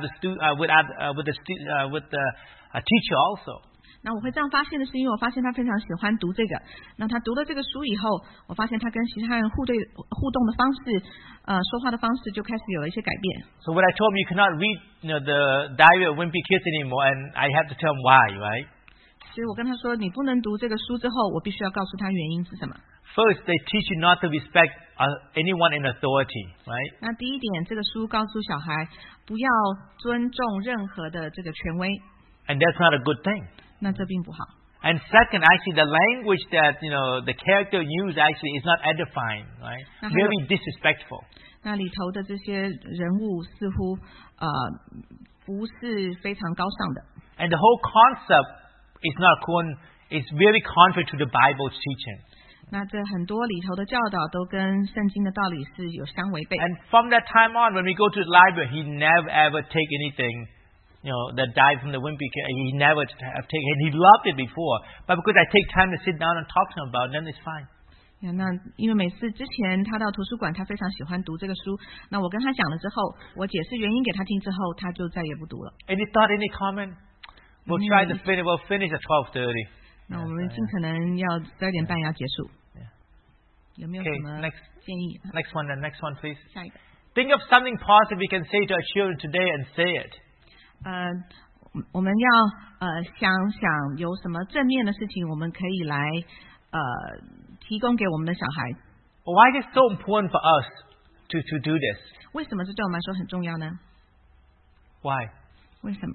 the teacher also. 那我会这样发现的是，因为我发现他非常喜欢读这个。那他读了这个书以后，我发现他跟其他人互动的方式，说话的方式就开始有了一些改变。 So when I told him you cannot read, the Diary of Wimpy Kids anymore, and I had to tell him why, right? 所以我跟他说，你不能读这个书之后，我必须要告诉他原因是什么。 First, they teach you not to respect anyone in authority, right? 那第一点，这个书告诉小孩不要尊重任何的这个权威。 And that's not a good thing. 那这并不好。 And second, actually, the language that the character use actually is not edifying, right? Very disrespectful. 那里头的这些人物似乎不是非常高尚的。 And the whole concept is very contrary to the Bible's teaching. 那这很多里头的教导都跟圣经的道理是有相违背。 And from that time on, when we go to the library, he never ever take anything. That died from the Wimpy Kid. He never have taken. He loved it before, but because I take time to sit down and talk to him about it, then it's fine. 那因为每次之前他到图书馆，他非常喜欢读这个书。那我跟他讲了之后，我解释原因给他听之后，他就再也不读了。 Any thought? Any comment? We'll try to finish. We'll finish at 12:30. 那我们尽可能要12点半要结束。有没有什么建议 Next one, then. Next one, please. 下一个。 Think of something positive we can say to our children today and say it. 我们要想想有什么正面的事情，我们可以来提供给我们的小孩。 Why is it so important for us to do this? 为什么这对我们来说很重要呢？ Why? 为什么？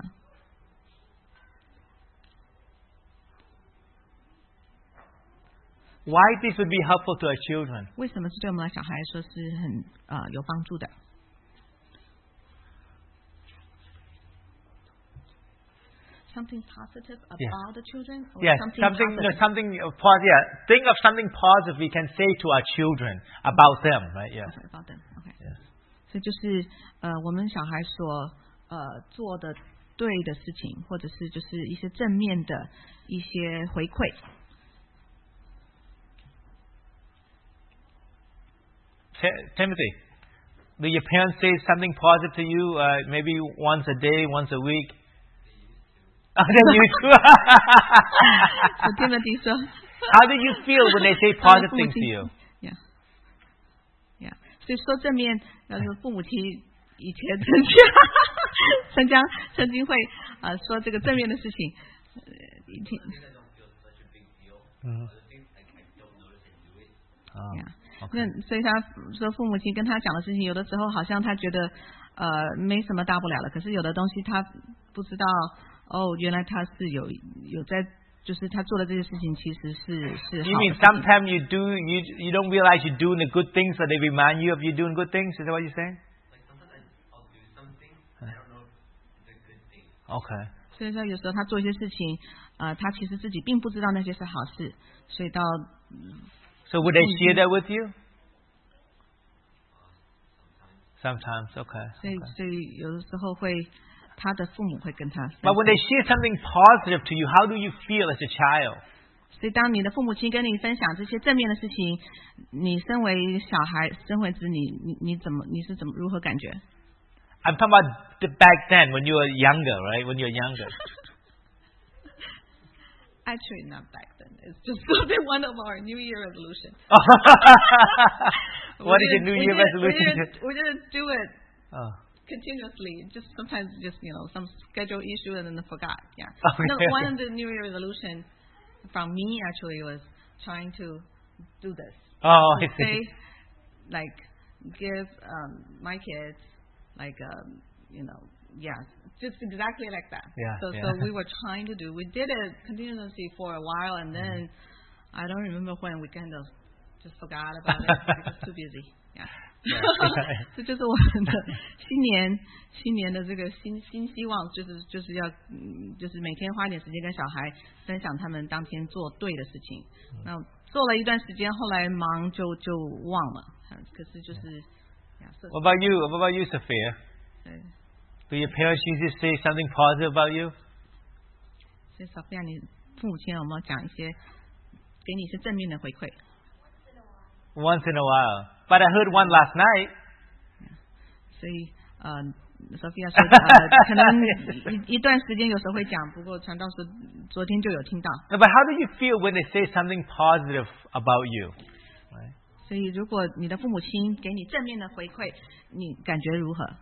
Why this would be helpful to our children? 为什么这对我们的小孩来说是很有帮助的？ something positive about the children? Or Yes, something positive. Think of something positive we can say to our children about them, right? Yes. Okay, about them. Okay. Yes. 所以就是我们小孩所做的对的事情，或者是就是一些正面的一些回馈。 Timothy, do your parents say something positive to you? Maybe once a day, once a week. They used to. So Timothy 说 How do you feel when they say positive things to you? Yeah. 所以说正面，父母亲以前曾经会说这个正面的事情，那所以他说父母亲跟他讲的事情，有的时候好像他觉得没什么大不了的，可是有的东西他不知道原来他是有在，就是他做的这些事情其实是好的。 You mean sometimes you don't realize you're doing the good things, so they remind you of you doing good things? Is that what you're saying? Like sometimes I'll do something, I don't know if it's a good thing. Okay. 所以说有时候他做一些事情，他其实自己并不知道那些是好事，所以到。 So would they share that with you? Sometimes, okay. 所以有的时候会，他的父母会跟他。 But when they share something positive to you, how do you feel as a child? 所以当你的父母亲跟你分享这些正面的事情，你身为小孩，身为子女，你是如何感觉 ？I'm talking about back then when you were younger, right? When you were younger. Actually, not back then. It's just one of our New Year resolution. What is your New Year resolution? We didn't do it continuously. Just sometimes, some schedule issue and then forgot. Yeah. Okay. No, one of the New Year resolution from me actually was trying to do this. Oh, I see. Say, like, give my kids like just exactly like that. Yeah, so we were trying to do. We did it continuously for a while, and then I don't remember when we kind of just forgot about it. We were too busy. Yeah. 这就是我们的新年的这个新希望，就是要就是每天花一点时间跟小孩分享他们当天做对的事情。那做了一段时间，后来忙就忘了。可是就是。 What about you? What about you, Sophia? Do your parents usually say something positive about you? 所以 Sophia， 你父母亲有没有讲一些给你一些正面的回馈 ？Once in a while, but I heard one last night. 所以Sophia 说可能一段时间有时候会讲，不过传道说昨天就有听到。 No, but how do you feel when they say something positive about you? Right? 所以如果你的父母亲给你正面的回馈，你感觉如何？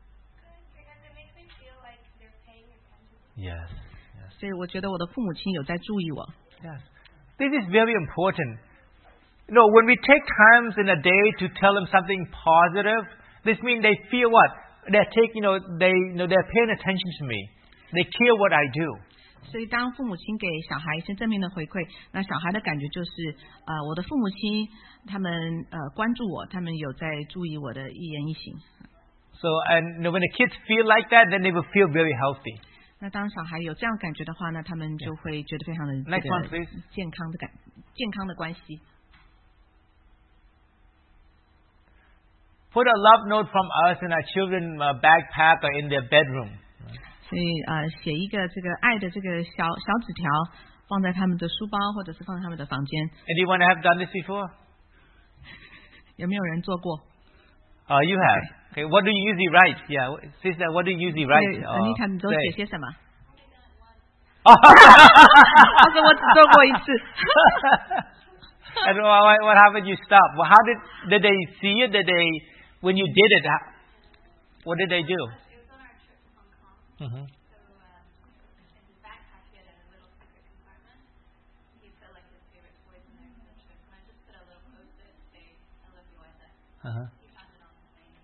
Yes. 所以我觉得我的父母亲有在注意我。 Yes. This is very important. When we take times in a day to tell them something positive, this means they feel what? They're paying attention to me. They care what I do. 所以当父母亲给小孩一些正面的回馈，那小孩的感觉就是我的父母亲他们关注我，他们有在注意我的一言一行。 So and when the kids feel like that, then they will feel very healthy. 那当小孩有这样感觉的话呢，他们就会觉得非常的健康的关系。 Put a love note from us in our children backpack or in their bedroom. 所以写一个这个爱的这个小纸条，放在他们的书包或者是放在他们的房间。 Anyone have done this before? 有没有人做过？ You have. Okay, what do you usually write? Yeah, sister, what do you usually write? Anita, 你都写些什么？ 他说我只做过一次。 And what happened? You stopped. Well, how did they see it? When you did it, what did they do? It was on our trip to Hong Kong. So in his backpack he had a little secret compartment. He put like his favorite toys in there for the trip. And I just put a little post-it to say, "I love you, Isaac." He found it on the plane.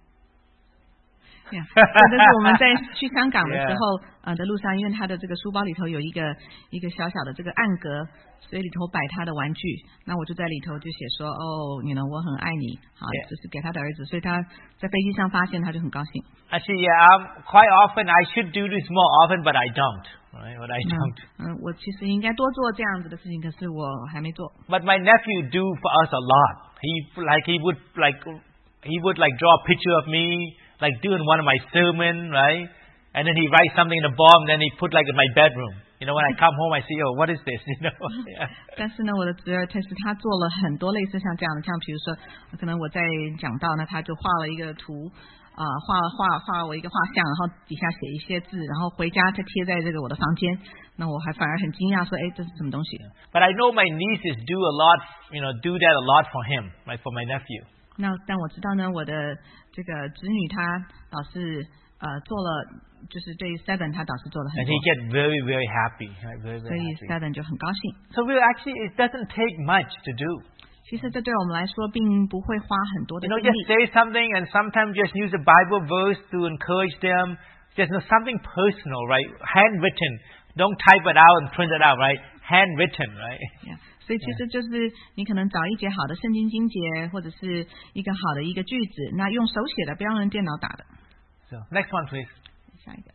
这是我们在去香港的时候的路上，因为他的这个书包里头有一个小小的这个暗格，所以里头摆他的玩具。那我就在里头就写说我很爱你，好，这是给他的儿子，所以他在飞机上发现他就很高兴。 Actually, quite often I should do this more often, but I don't. right? But I don't. 我其实应该多做这样子的事情，可是我还没做。 But my nephew do for us a lot. He would draw a picture of me, like doing one of my sermon, right? And then he write something in the bottom, then he put like in my bedroom. You know, when I come home, I say, "Oh, what is this?" You know. Yeah. 但是呢，我的侄儿他做了很多类似像这样的，像比如说，可能我在讲到呢，他就画了一个图，画了我一个画像，然后底下写一些字，然后回家他贴在这个我的房间。那我还反而很惊讶，说，这是什么东西 ？But I know my nieces do a lot, do that a lot for him, right? For my nephew. 但我知道呢，我的这个侄女她老是做了，就是对 Seven 她导师做了很多。 And he get very, very happy, right? Very, very 所以 happy. Seven 就很高兴。 So actually, it doesn't take much to do. 其实这对我们来说并不会花很多的精力。 Just say something and sometimes just use a Bible verse to encourage them. Just something personal, right? Handwritten. Don't type it out and print it out, right? Handwritten, right? Yeah. 所以其实就是你可能找一节好的圣经经节，或者是一个好的一个句子，那用手写的，不要用电脑打的。 So next one, please. 下一个。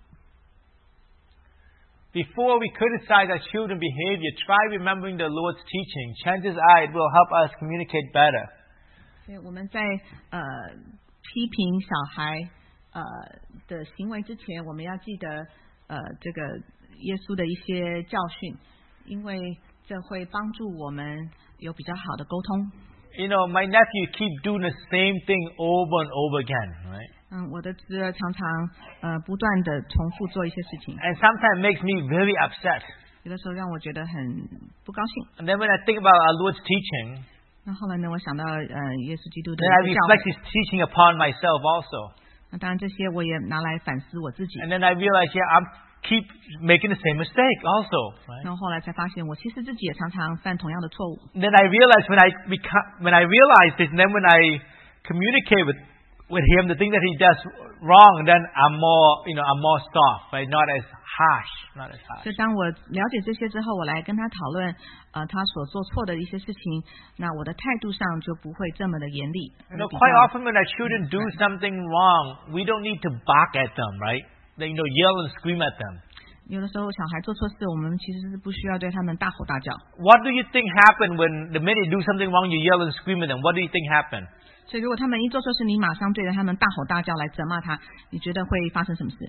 Before we criticize our children's behavior, try remembering the Lord's teaching. Chances are it will help us communicate better. 所以我们在批评小孩的行为之前，我们要记得这个耶稣的一些教训，因为这会帮助我们有比较好的沟通。 My nephew keep doing the same thing over and over again, right? 我的侄儿常常不断的重复做一些事情。 And sometimes makes me very upset. 有的时候让我觉得很不高兴。 And then when I think about our Lord's teaching, 那后来呢，我想到耶稣基督的 then I reflect His teaching upon myself also. 那当然这些我也拿来反思我自己。 And then I realize, I'm keep making the same mistake also. Right? 然后后来才发现，我其实自己也常常犯同样的错误。 Then I realize when I realize this, and then when I communicate with him, the thing that he does wrong, then I'm more soft, right? Not as harsh. 所以当我了解这些之后，我来跟他讨论他所做错的一些事情，那我的态度上就不会这么的严厉。 Quite often when our children do something wrong, we don't need to bark at them, right? Yell and scream at them. 有的时候小孩做错事，我们其实是不需要对他们大吼大叫。 What do you think happen when the minute you do something wrong, you yell and scream at them? What do you think happen? 所以如果他们一做错事，你马上对着他们大吼大叫来责骂他，你觉得会发生什么事？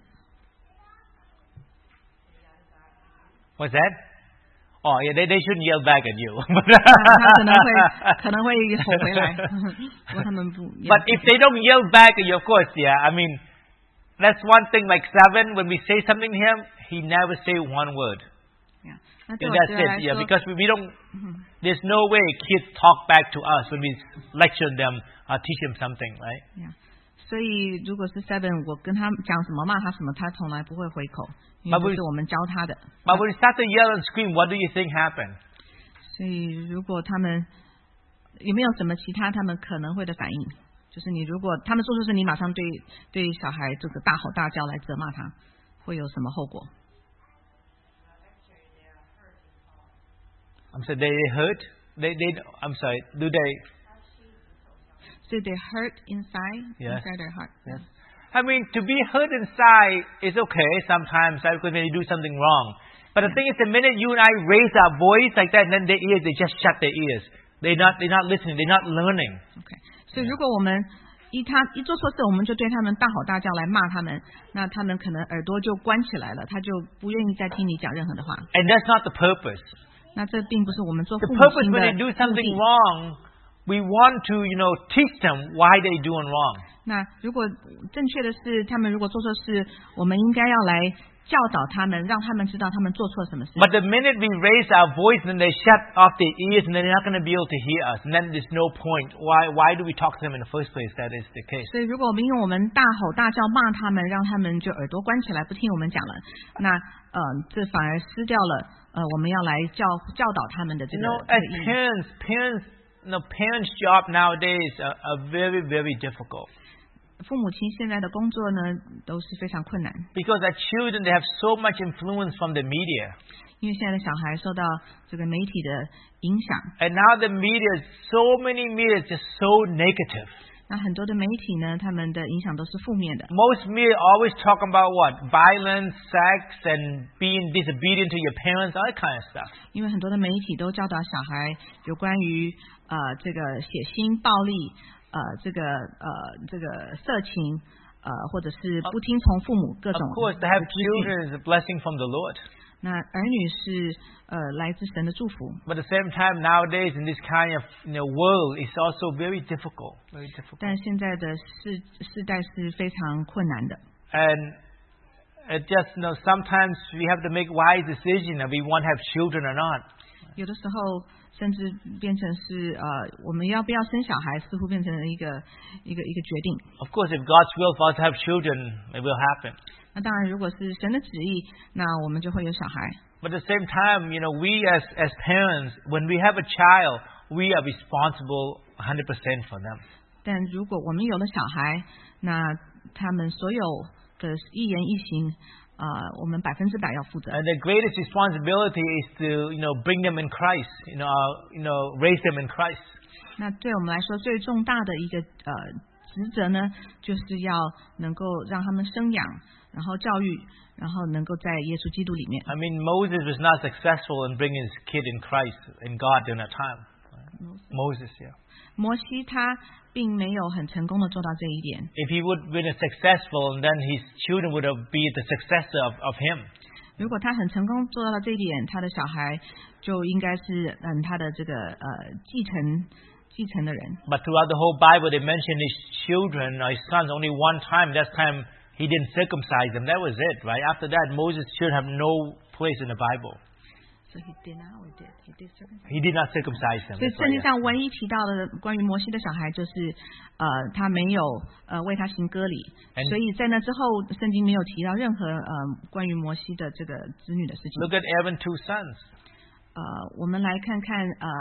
What's that? Oh, yeah, they shouldn't yell back at you. 他可能会吼回来，不过他们不。 But if they don't yell back at you, of course, yeah. I mean, that's one thing. Like Seven, when we say something to him, he never say one word. Yeah. And that's it. Yeah, because we don't. There's no way kids talk back to us when we lecture them or teach them something, right? Yeah. 所以如果是 Seven， 我跟他讲什么骂他什么，他从来不会回口，因为这是我们教他的。 But when we start to yell and scream, what do you think happen? 所以如果他们有没有什么其他他们可能会的反应？就是你如果他们做错事，你马上对小孩这个大吼大叫来责骂他，会有什么后果？ I'm sorry, they hurt. I'm sorry. Do they? So they hurt inside their heart. Yes. I mean, to be hurt inside is okay sometimes, right? Because when you do something wrong. But the thing is, the minute you and I raise our voice like that, then their ears, they just shut their ears. They're not listening. They're not learning. Okay. 所以如果我们一做错事，我们就对他们大吼大叫来骂他们，那他们可能耳朵就关起来了，他就不愿意再听你讲任何的话。 And that's not the purpose. 那这并不是我们做父 The 母 purpose 亲 when 的 they do 目 something 的。 wrong, we want to, teach them why they're doing wrong. 那如果正确的是，他们如果做错事，我们应该要来教导他们，让他们知道他们做错什么事。 But the minute we raise our voice, then they shut off their ears, and then they're not going to be able to hear us. And then there's no point. Why do we talk to them in the first place? That is the case. 所以如果我们用我们大吼大叫骂他们，让他们就耳朵关起来不听我们讲了，那这反而失掉了我们要来教导他们的这个。 As parents' job nowadays are very, very difficult. 父母亲现在的工作呢，都是非常困难。 Because our children, they have so much influence from the media. 因为现在的小孩受到这个媒体的影响。 And now the media, so many media is just so negative. 那很多的媒体呢，他们的影响都是负面的。 Most media always talk about what? Violence, sex, and being disobedient to your parents, all that kind of stuff. 因为很多的媒体都教导小孩有关于这个血腥暴力，这个色情，或者是不听从父母各种。 Of course, to have children is a blessing from the Lord. 那儿女是来自神的祝福。 But at the same time, nowadays in this kind of world, it's also very difficult. Very difficult. 但现在的世代是非常困难的。 And it just sometimes we have to make wise decisions if we want to have children or not. 有的时候甚至变成是我们要不要生小孩，似乎变成了一个决定。 Of course, if God's will for us to have children, it will happen. 那当然，如果是神的旨意，那我们就会有小孩。 But at the same time, we as parents, when we have a child, we are responsible 100% for them. 但如果我们有了小孩，那他们所有的一言一行，我们100%要负责。 And the greatest responsibility is to, bring them in Christ, raise them in Christ. 那对我们来说，最重大的一个职责呢，就是要能够让他们生养，然后教育，然后能够在耶稣基督里面。 I mean, Moses was not successful in bringing his kid in Christ, in God during that time. Moses, yeah. 摩西他并没有很成功的做到这一点。 If he would have been successful, then his children would have been the successor of him. 如果他很成功做到了这一点，他的小孩就应该是他的这个继承的人。 But throughout the whole Bible, they mention his children or his sons only one time. That time he didn't circumcise them. That was it, right? After that, Moses' children have no place in the Bible. So he did not, or did he did circumcise? He did not circumcise them. 所以圣经上唯一提到的关于摩西的小孩，就是他没有为他行割礼，所以在那之后，圣经没有提到任何关于摩西的这个子女的事情。 Look at Aaron's 2 sons. 我们来看看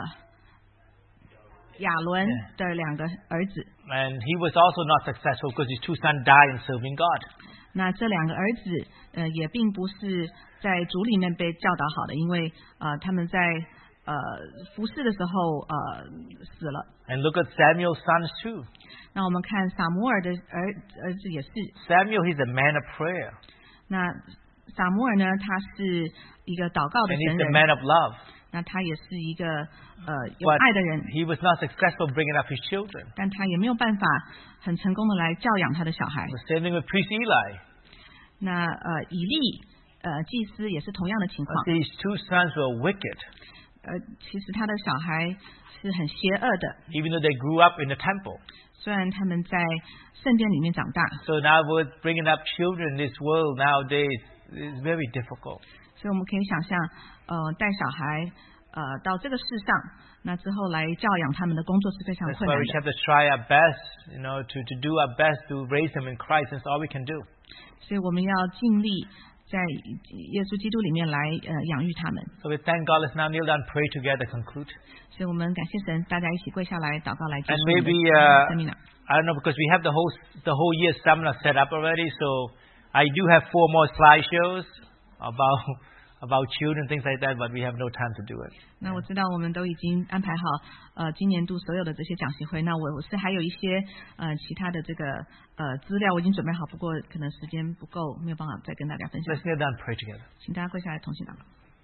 亚伦的2个儿子。 And he was also not successful because his 2 sons died in serving God. 那这2个儿子也并不是在主里面被教导好的，因为他们在服侍的时候死了。 And look at Samuel's sons too. 那我们看撒母耳的儿子也是。 Samuel, he's a man of prayer. 那撒母耳呢，他是一个祷告的 And he's 神 a 人。 man of love. 那他也是一个有爱的人。 He was not successful bringing up his children. 但他也没有办法很成功的来教养他的小孩。 The same thing with priest Eli. 那以利祭司也是同样的情况。 His 2 sons were wicked. 其实他的小孩是很邪恶的， Even though they grew up in the temple. 虽然他们在圣殿里面长大。 So now with bringing up children in this world nowadays is very difficult. 所以我们可以想象，带小孩到这个世上，那之后来教养他们的工作是非常 That's 困 why 难 we 的。 have to try our best, to do our best to raise them in Christ. That's all we can do. 所以我们要尽力在耶稣基督里面来养育他们。 So we thank God. Let's now kneel down and pray together, conclude. 所以我们感谢神，大家一起跪下来祷告来结 And 束我们的 maybe, seminar。 I don't know, because we have the whole year seminar set up already. So I do have 4 more slideshows about children, things like that, but we have no time to do it. 那我知道我们都已经安排好今年度所有的这些讲习会。那我是还有一些其他的这个资料我已经准备好，不过可能时间不够，没有办法再跟大家分享。 Let's kneel down and pray together. 请大家跪下来同心祷告。